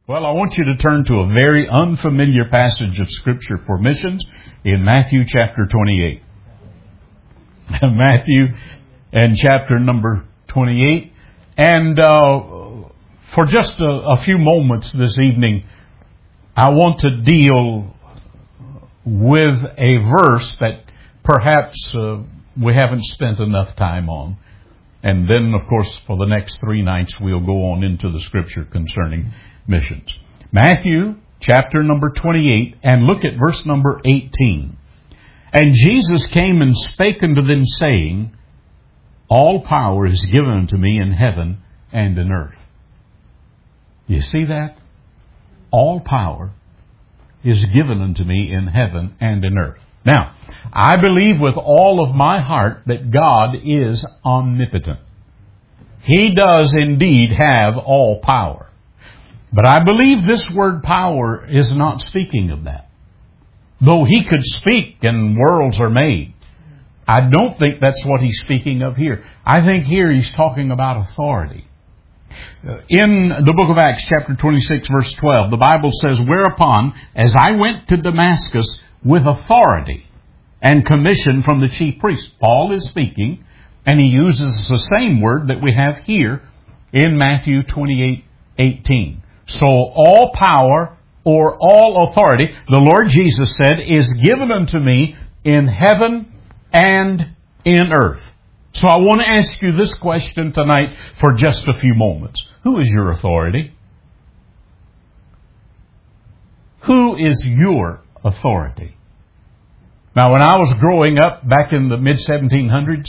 Well, I want you to turn to a very unfamiliar passage of Scripture for missions in Matthew chapter 28. Matthew and chapter number 28. And for just a few moments this evening, I want to deal with a verse that perhaps we haven't spent enough time on. And then, of course, for the next 3 nights, we'll go on into the Scripture concerning missions. Matthew chapter number 28, and look at verse number 18. And Jesus came and spake unto them, saying, All power is given unto me in heaven and in earth. You see that? All power is given unto me in heaven and in earth. Now, I believe with all of my heart that God is omnipotent. He does indeed have all power. But I believe this word power is not speaking of that. Though He could speak and worlds are made, I don't think that's what He's speaking of here. I think here He's talking about authority. In the book of Acts chapter 26 verse 12, the Bible says, Whereupon, as I went to Damascus with authority and commission from the chief priest. Paul is speaking, and he uses the same word that we have here in Matthew 28:18. So all power or all authority, the Lord Jesus said, is given unto me in heaven and in earth. So I want to ask you this question tonight for just a few moments. Who is your authority? Who is your authority? Now, when I was growing up back in the mid-1700s,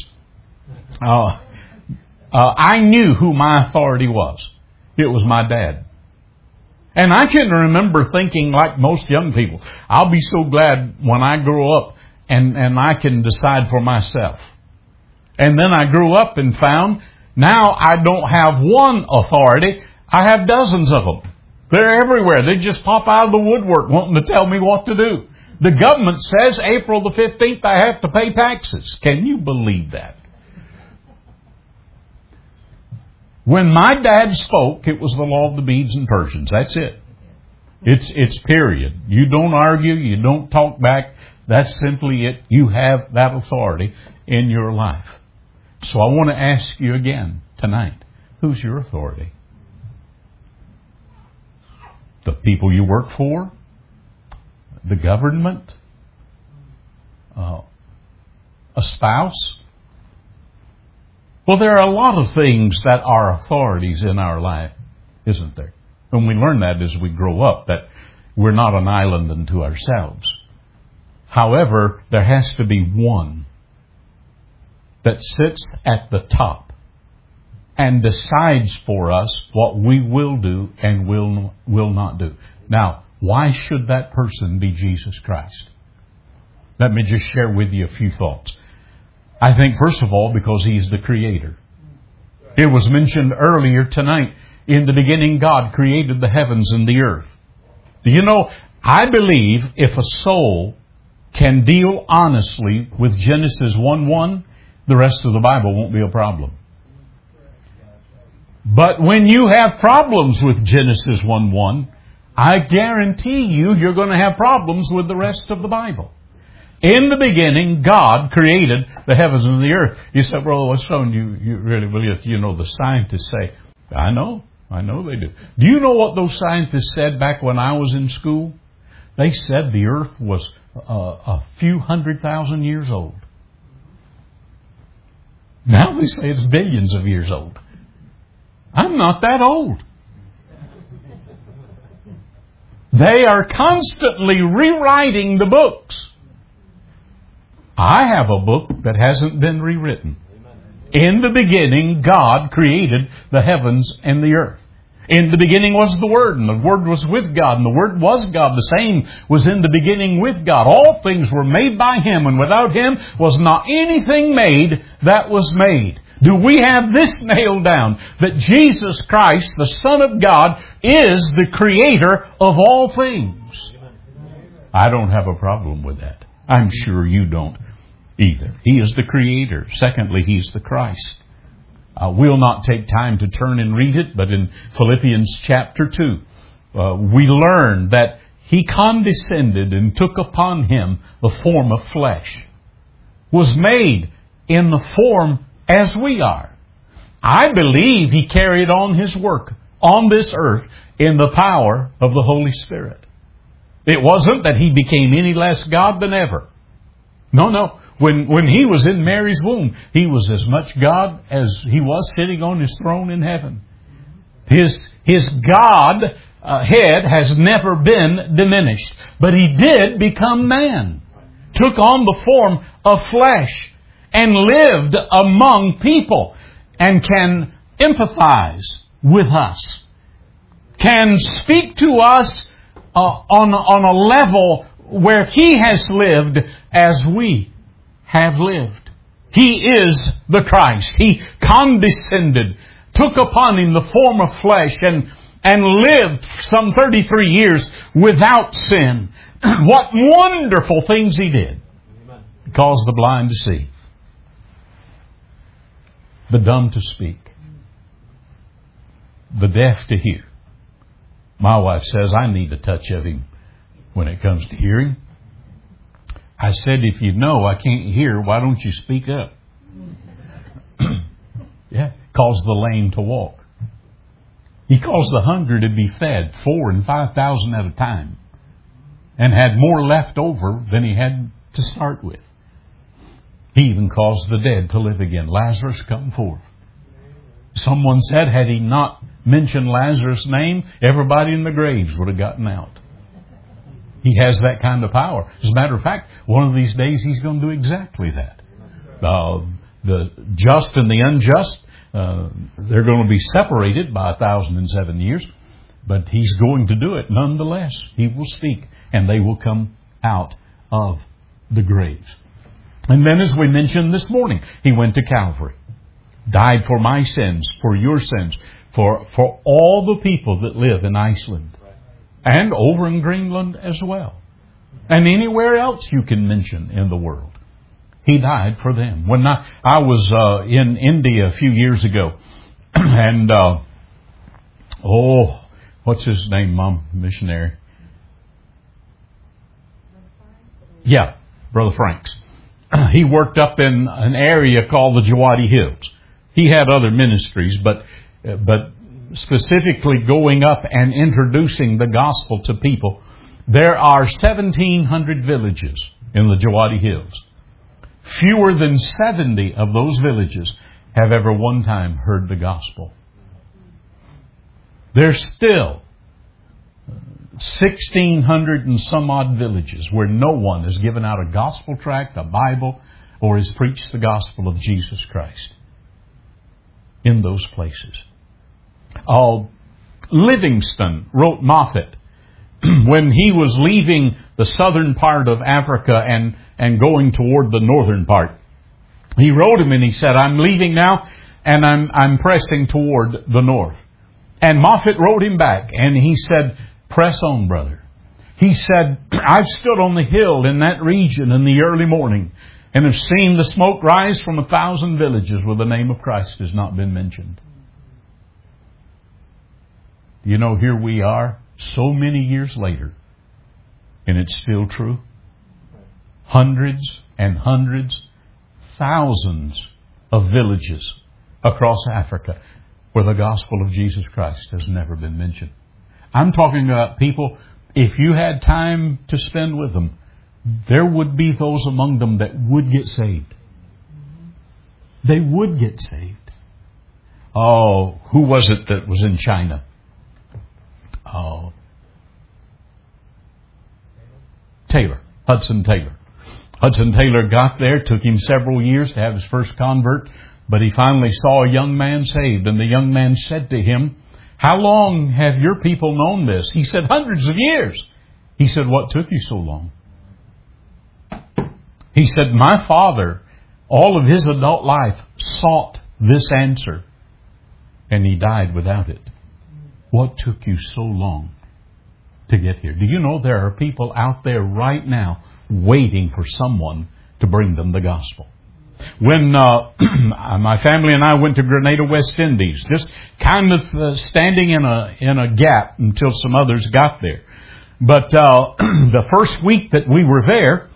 I knew who my authority was. It was my dad. And I can remember thinking, like most young people, I'll be so glad when I grow up and I can decide for myself. And then I grew up and found now I don't have one authority. I have dozens of them. They're everywhere. They just pop out of the woodwork wanting to tell me what to do. The government says April the 15th I have to pay taxes. Can you believe that? When my dad spoke, it was the law of the Medes and Persians. That's it. It's period. You don't argue. You don't talk back. That's simply it. You have that authority in your life. So I want to ask you again tonight, who's your authority? The people you work for? The government? A spouse? Well, there are a lot of things that are authorities in our life, isn't there? And we learn that as we grow up, that we're not an island unto ourselves. However, there has to be one that sits at the top and decides for us what we will do and will not do. Now, why should that person be Jesus Christ? Let me just share with you a few thoughts. I think, first of all, because He's the Creator. It was mentioned earlier tonight, in the beginning God created the heavens and the earth. Do you know, I believe if a soul can deal honestly with Genesis 1:1, the rest of the Bible won't be a problem. But when you have problems with Genesis 1:1, I guarantee you're going to have problems with the rest of the Bible. In the beginning, God created the heavens and the earth. You said, well, what's wrong? You really believe it? You know, the scientists say, I know they do. Do you know what those scientists said back when I was in school? They said the earth was a few 100,000 years old. Now they say it's billions of years old. I'm not that old. They are constantly rewriting the books. I have a book that hasn't been rewritten. In the beginning, God created the heavens and the earth. In the beginning was the Word, and the Word was with God, and the Word was God. The same was in the beginning with God. All things were made by Him, and without Him was not anything made that was made. Do we have this nailed down? That Jesus Christ, the Son of God, is the Creator of all things. I don't have a problem with that. I'm sure you don't either. He is the Creator. Secondly, He's the Christ. We'll not take time to turn and read it, but in Philippians chapter 2, we learn that He condescended and took upon Him the form of flesh, was made in the form as we are. I believe He carried on His work on this earth in the power of the Holy Spirit. It wasn't that He became any less God than ever. No. When He was in Mary's womb, He was as much God as He was sitting on His throne in heaven. His God head has never been diminished. But He did become man. Took on the form of flesh and lived among people and can empathize with us. Can speak to us on a level where He has lived as we have lived. He is the Christ. He condescended, took upon Him the form of flesh and lived some 33 years without sin. What wonderful things He did. He caused the blind to see, the dumb to speak, the deaf to hear. My wife says I need a touch of Him when it comes to hearing. I said, if you know I can't hear, why don't you speak up? Yeah, caused the lame to walk. He caused the hungry to be fed, 4,000 and 5,000 at a time, and had more left over than He had to start with. He even caused the dead to live again. Lazarus, come forth. Someone said, had He not mentioned Lazarus' name, everybody in the graves would have gotten out. He has that kind of power. As a matter of fact, one of these days He's going to do exactly that. The just and the unjust, they're going to be separated by 1,007 years. But He's going to do it nonetheless. He will speak and they will come out of the graves. And then, as we mentioned this morning, He went to Calvary. Died for my sins, for your sins, for all the people that live in Iceland. And over in Greenland as well. And anywhere else you can mention in the world. He died for them. When I was in India a few years ago. And, what's his name, Mom? Missionary. Yeah, Brother Franks. He worked up in an area called the Jawadi Hills. He had other ministries, but specifically going up and introducing the gospel to people. There are 1,700 villages in the Jawadi Hills. Fewer than 70 of those villages have ever one time heard the gospel. There's still 1,600 and some odd villages where no one has given out a gospel tract, a Bible, or has preached the gospel of Jesus Christ in those places. Livingston wrote Moffat when he was leaving the southern part of Africa and going toward the northern part. He wrote him and he said, I'm leaving now and I'm pressing toward the north. And Moffat wrote him back and he said, press on, brother. He said, I've stood on the hill in that region in the early morning and have seen the smoke rise from 1,000 villages where the name of Christ has not been mentioned. You know, here we are so many years later, and it's still true. Hundreds and hundreds, thousands of villages across Africa where the gospel of Jesus Christ has never been mentioned. I'm talking about people, if you had time to spend with them, there would be those among them that would get saved. They would get saved. Oh, who was it that was in China? Oh, Taylor, Hudson Taylor. Hudson Taylor got there. Took him several years to have his first convert, but he finally saw a young man saved, and the young man said to him, how long have your people known this? He said, hundreds of years. He said, what took you so long? He said, my father, all of his adult life, sought this answer, and he died without it. What took you so long to get here? Do you know there are people out there right now waiting for someone to bring them the gospel? When my family and I went to Grenada, West Indies, just kind of standing in a gap until some others got there. But the first week that we were there,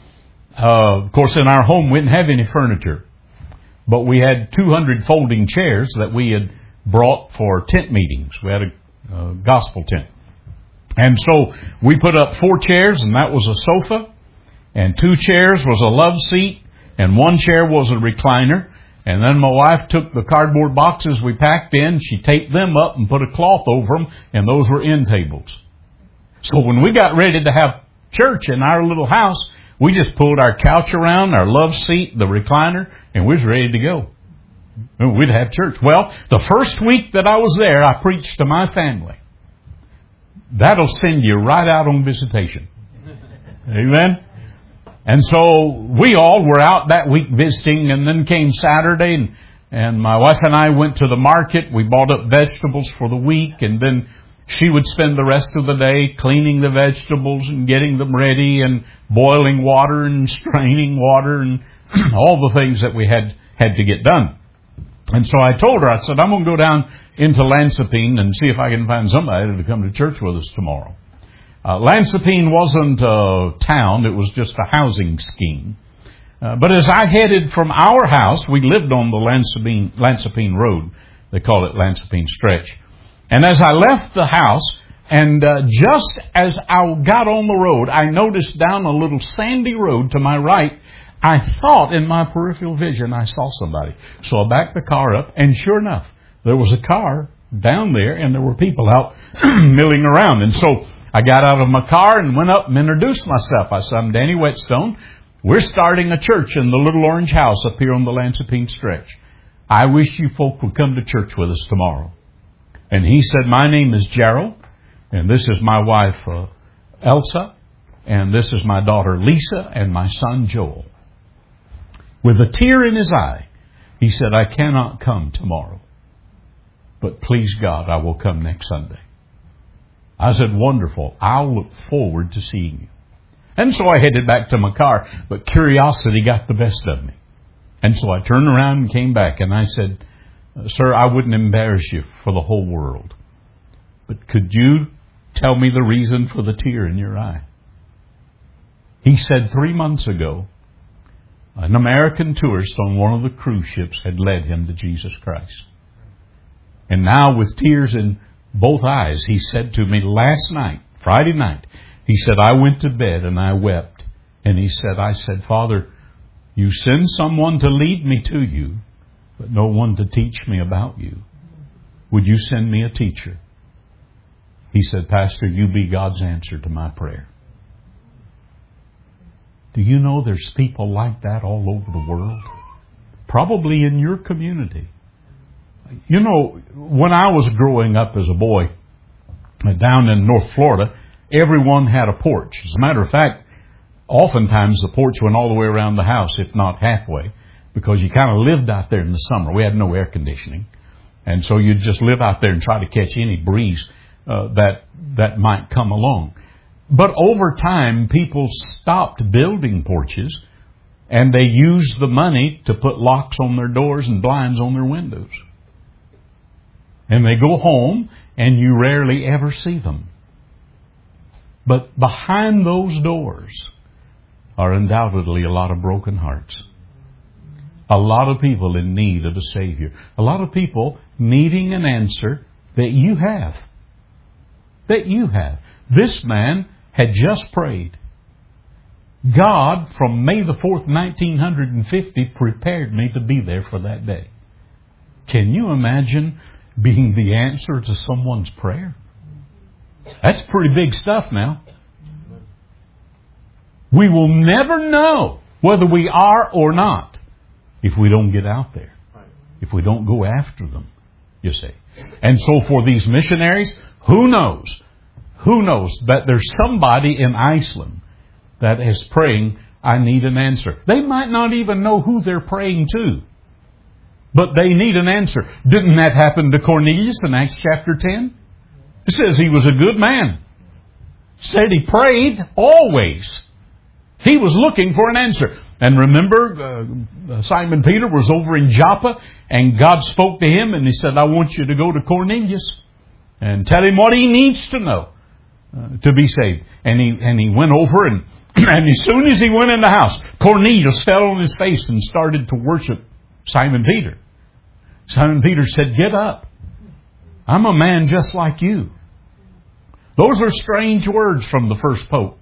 of course, in our home we didn't have any furniture, but we had 200 folding chairs that we had brought for tent meetings. We had a gospel tent. And so we put up 4 chairs, and that was a sofa, and 2 chairs was a love seat, and 1 chair was a recliner. And then my wife took the cardboard boxes we packed in, she taped them up and put a cloth over them, and those were end tables. So when we got ready to have church in our little house, we just pulled our couch around, our love seat, the recliner, and we was ready to go. We'd have church. Well, the first week that I was there, I preached to my family. That'll send you right out on visitation. Amen? And so we all were out that week visiting, and then came Saturday, and my wife and I went to the market. We bought up vegetables for the week, and then she would spend the rest of the day cleaning the vegetables and getting them ready and boiling water and straining water and all the things that we had to get done. And so I told her, I said, I'm going to go down into Lansopine and see if I can find somebody to come to church with us tomorrow. Lansopine wasn't a town, it was just a housing scheme. But as I headed from our house, we lived on the Lansopine Road. They call it Lansopine Stretch. And as I left the house, and just as I got on the road, I noticed down a little sandy road to my right, I thought in my peripheral vision I saw somebody. So I backed the car up, and sure enough, there was a car down there, and there were people out milling around. And so I got out of my car and went up and introduced myself. I said, I'm Danny Whetstone. We're starting a church in the little orange house up here on the Lansopine Stretch. I wish you folk would come to church with us tomorrow. And he said, my name is Gerald, and this is my wife, Elsa, and this is my daughter, Lisa, and my son, Joel. With a tear in his eye, he said, I cannot come tomorrow, but please God, I will come next Sunday. I said, wonderful. I'll look forward to seeing you. And so I headed back to my car, but curiosity got the best of me. And so I turned around and came back, and I said, sir, I wouldn't embarrass you for the whole world, but could you tell me the reason for the tear in your eye? He said 3 months ago, an American tourist on one of the cruise ships had led him to Jesus Christ. And now with tears in both eyes, he said to me last night, Friday night, he said, I went to bed and I wept. And he said, I said, Father, you send someone to lead me to you, but no one to teach me about you. Would you send me a teacher? He said, Pastor, you be God's answer to my prayer. Do you know there's people like that all over the world? Probably in your community. You know, when I was growing up as a boy down in North Florida, everyone had a porch. As a matter of fact, oftentimes the porch went all the way around the house, if not halfway, because you kind of lived out there in the summer. We had no air conditioning. And so you'd just live out there and try to catch any breeze that might come along. But over time, people stopped building porches, and they used the money to put locks on their doors and blinds on their windows. And they go home, and you rarely ever see them. But behind those doors are undoubtedly a lot of broken hearts. A lot of people in need of a Savior. A lot of people needing an answer that you have. That you have. This man had just prayed. God, from May the 4th, 1950, prepared me to be there for that day. Can you imagine being the answer to someone's prayer? That's pretty big stuff now. We will never know whether we are or not if we don't get out there. If we don't go after them, you see. And so for these missionaries, who knows? Who knows that there's somebody in Iceland that is praying, I need an answer. They might not even know who they're praying to, but they need an answer. Didn't that happen to Cornelius in Acts chapter 10? It says he was a good man. It said he prayed always. He was looking for an answer. And remember, Simon Peter was over in Joppa, and God spoke to him, and He said, I want you to go to Cornelius and tell him what he needs to know to be saved. And he went over, and as soon as he went in the house, Cornelius fell on his face and started to worship Simon Peter. Simon Peter said, get up. I'm a man just like you. Those are strange words from the first pope.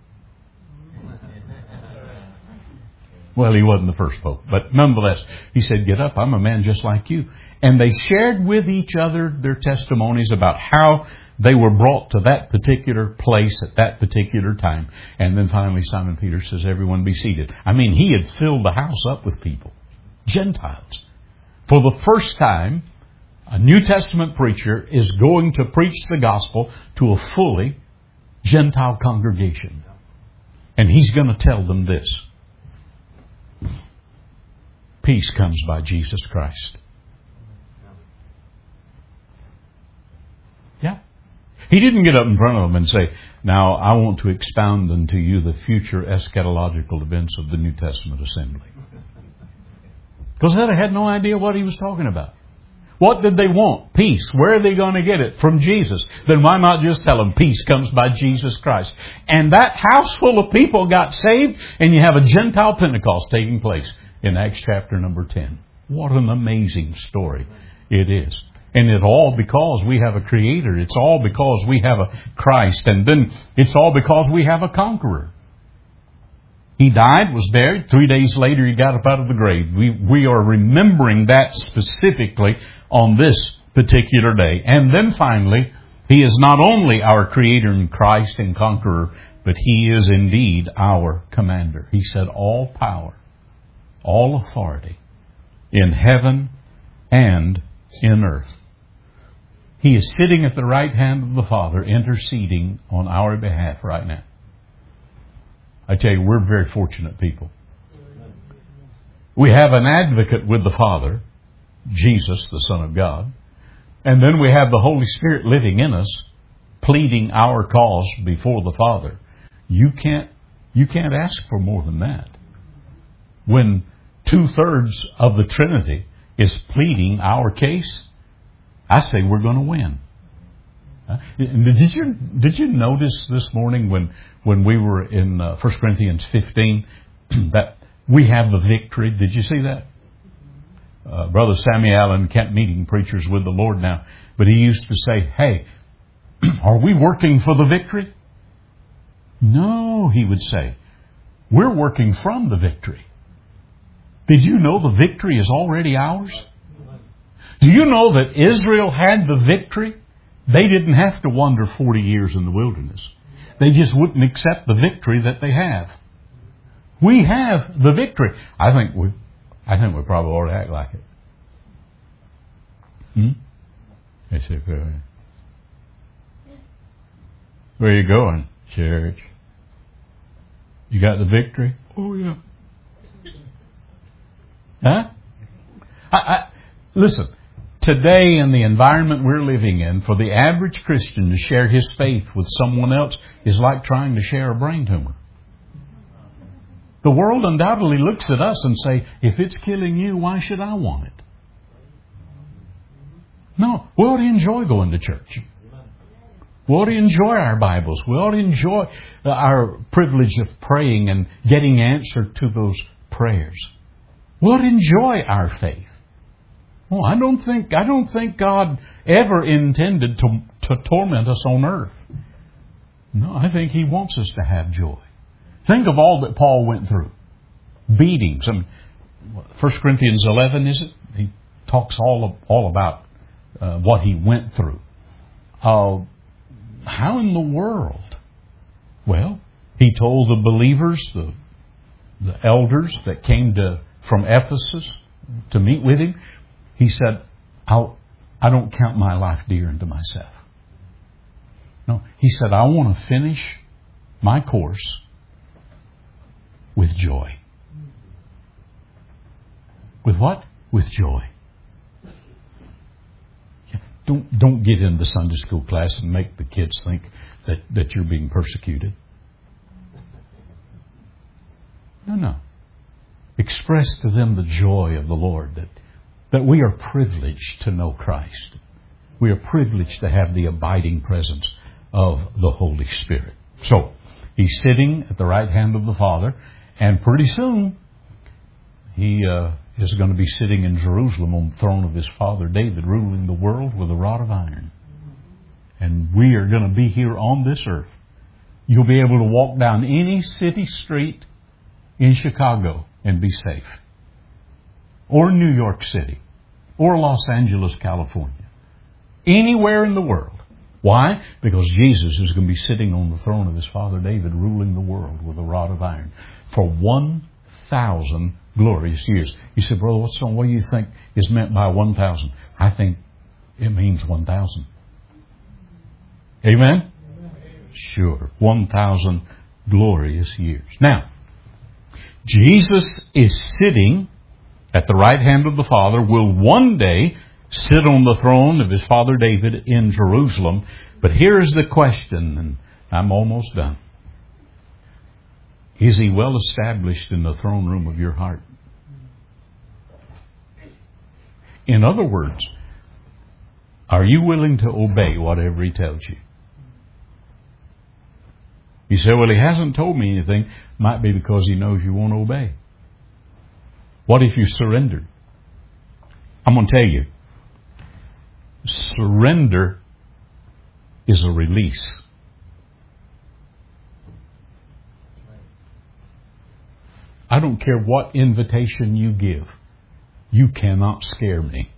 Well, he wasn't the first pope, but nonetheless, he said, get up, I'm a man just like you. And they shared with each other their testimonies about how they were brought to that particular place at that particular time. And then finally Simon Peter says, everyone be seated. I mean, he had filled the house up with people, Gentiles. For the first time, a New Testament preacher is going to preach the gospel to a fully Gentile congregation. And he's going to tell them this. Peace comes by Jesus Christ. Yeah. He didn't get up in front of them and say, now I want to expound unto you the future eschatological events of the New Testament assembly. Because they had no idea what he was talking about. What did they want? Peace. Where are they going to get it? From Jesus. Then why not just tell them peace comes by Jesus Christ? And that house full of people got saved, and you have a Gentile Pentecost taking place in Acts chapter number 10. What an amazing story it is. And it's all because we have a Creator. It's all because we have a Christ. And then it's all because we have a conqueror. He died, was buried. 3 days later, He got up out of the grave. We are remembering that specifically on this particular day. And then finally, He is not only our Creator in Christ and conqueror, but He is indeed our commander. He said, all power, all authority in heaven and in earth. He is sitting at the right hand of the Father, interceding on our behalf right now. I tell you, we're very fortunate people. We have an advocate with the Father, Jesus, the Son of God. And then we have the Holy Spirit living in us, pleading our cause before the Father. You can't ask for more than that. When 2/3 of the Trinity is pleading our case, I say we're going to win. Did you notice this morning when we were in 1 Corinthians 15 that we have the victory? Did you see that? Brother Sammy Allen, camp meeting preachers with the Lord now, but he used to say, hey, are we working for the victory? No, he would say, we're working from the victory. Did you know the victory is already ours? Do you know that Israel had the victory? They didn't have to wander 40 years in the wilderness. They just wouldn't accept the victory that they have. We have the victory. I think we probably ought to act like it. They say, where are you going, church? You got the victory? Oh, yeah. Huh? Listen. Today, in the environment we're living in, for the average Christian to share his faith with someone else is like trying to share a brain tumor. The world undoubtedly looks at us and say, if it's killing you, why should I want it? No, we ought to enjoy going to church. We ought to enjoy our Bibles. We ought to enjoy our privilege of praying and getting answer to those prayers. We ought to enjoy our faith. Oh, I don't think God ever intended to torment us on earth. No, I think He wants us to have joy. Think of all that Paul went through. Beatings. 1 Corinthians 11, is it? He talks all about what he went through. How in the world? Well, he told the believers, the elders that came from Ephesus to meet with him, he said, I don't count my life dear unto myself. No, he said, I want to finish my course with joy. With what? With joy. Don't get into Sunday school class and make the kids think that you're being persecuted. No. Express to them the joy of the Lord, that we are privileged to know Christ. We are privileged to have the abiding presence of the Holy Spirit. So, He's sitting at the right hand of the Father, and pretty soon He is going to be sitting in Jerusalem on the throne of His father David, ruling the world with a rod of iron. And we are going to be here on this earth. You'll be able to walk down any city street in Chicago and be safe. Or New York City. Or Los Angeles, California. Anywhere in the world. Why? Because Jesus is going to be sitting on the throne of His father David, ruling the world with a rod of iron for 1,000 glorious years. You said, brother, what do you think is meant by 1,000? I think it means 1,000. Amen? Sure. 1,000 glorious years. Now, Jesus is sitting at the right hand of the Father, will one day sit on the throne of His father David in Jerusalem. But here's the question, and I'm almost done. Is He well established in the throne room of your heart? In other words, are you willing to obey whatever He tells you? You say, well, He hasn't told me anything. Might be because He knows you won't obey. What if you surrendered? I'm going to tell you. Surrender is a release. I don't care what invitation you give. You cannot scare me.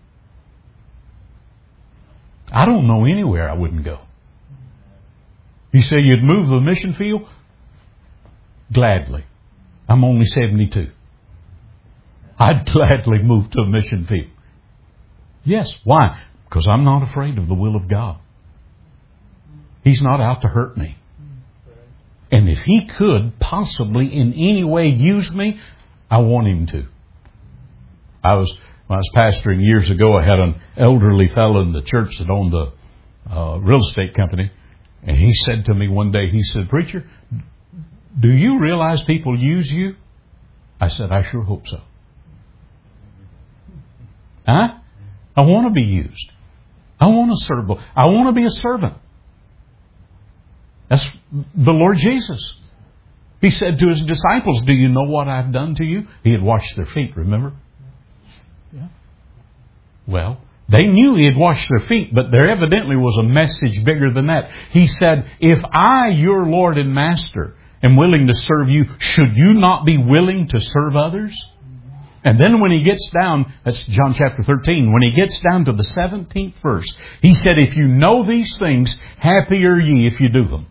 I don't know anywhere I wouldn't go. You say you'd move the mission field? Gladly. I'm only 72. I'd gladly move to a mission field. Yes. Why? Because I'm not afraid of the will of God. He's not out to hurt me. And if He could possibly in any way use me, I want Him to. When I was pastoring years ago, I had an elderly fellow in the church that owned a real estate company. And he said to me one day, he said, preacher, do you realize people use you? I said, I sure hope so. Huh? I want to be used. I want to serve. I want to be a servant. That's the Lord Jesus. He said to His disciples, do you know what I've done to you? He had washed their feet, remember? Yeah. Well, they knew He had washed their feet, but there evidently was a message bigger than that. He said, if I, your Lord and Master, am willing to serve you, should you not be willing to serve others? And then when He gets down, that's John chapter 13, when He gets down to the 17th verse, He said, if you know these things, happy are ye if you do them.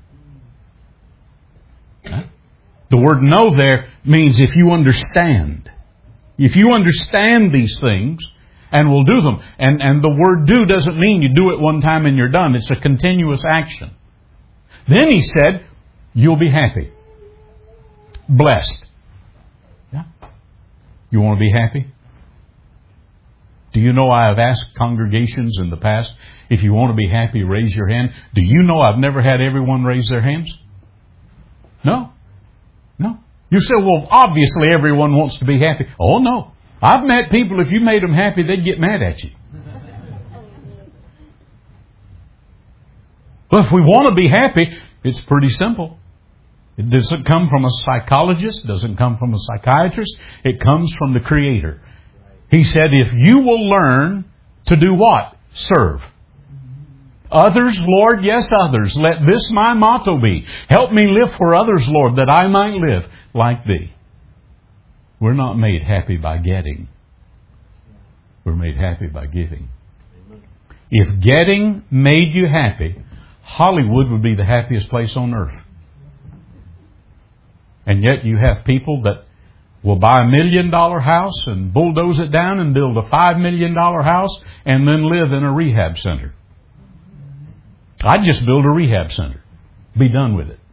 Huh? The word know there means if you understand. If you understand these things, and will do them. And the word do doesn't mean you do it one time and you're done. It's a continuous action. Then He said, you'll be happy. Blessed. Yeah. You want to be happy? Do you know I have asked congregations in the past, if you want to be happy, raise your hand. Do you know I've never had everyone raise their hands? No. No. You say, well, obviously everyone wants to be happy. Oh, no. I've met people, if you made them happy, they'd get mad at you. Well, if we want to be happy, it's pretty simple. It doesn't come from a psychologist. It doesn't come from a psychiatrist. It comes from the Creator. He said, if you will learn to do what? Serve. Others, Lord, yes, others. Let this my motto be. Help me live for others, Lord, that I might live like Thee. We're not made happy by getting. We're made happy by giving. If getting made you happy, Hollywood would be the happiest place on earth. And yet you have people that will buy $1 million house and bulldoze it down and build a $5 million house and then live in a rehab center. I'd just build a rehab center. Be done with it.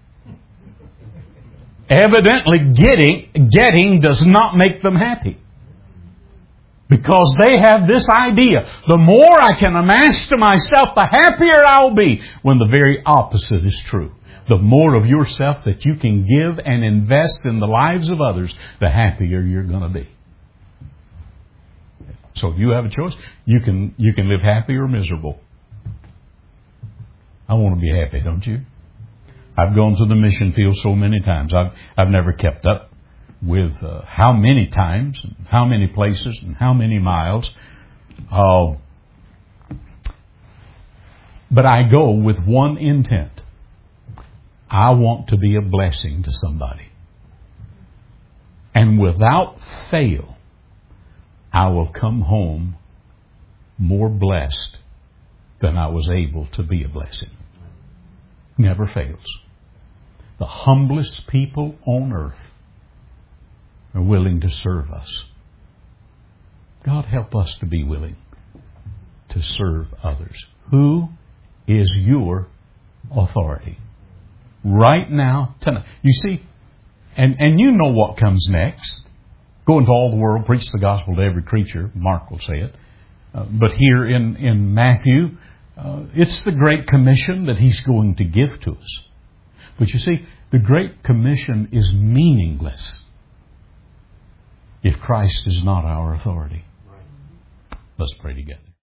Evidently, getting does not make them happy. Because they have this idea. The more I can amass to myself, the happier I'll be. When the very opposite is true. The more of yourself that you can give and invest in the lives of others, the happier you're going to be. So you have a choice. You can live happy or miserable. I want to be happy, don't you? I've gone to the mission field so many times. I've never kept up with how many times, and how many places, and how many miles. But I go with one intent. I want to be a blessing to somebody. And without fail, I will come home more blessed than I was able to be a blessing. Never fails. The humblest people on earth are willing to serve us. God help us to be willing to serve others. Who is your authority? Right now, tonight. You see, and you know what comes next. Go into all the world, preach the gospel to every creature. Mark will say it. But here in Matthew, it's the Great Commission that He's going to give to us. But you see, the Great Commission is meaningless if Christ is not our authority. Let's pray together.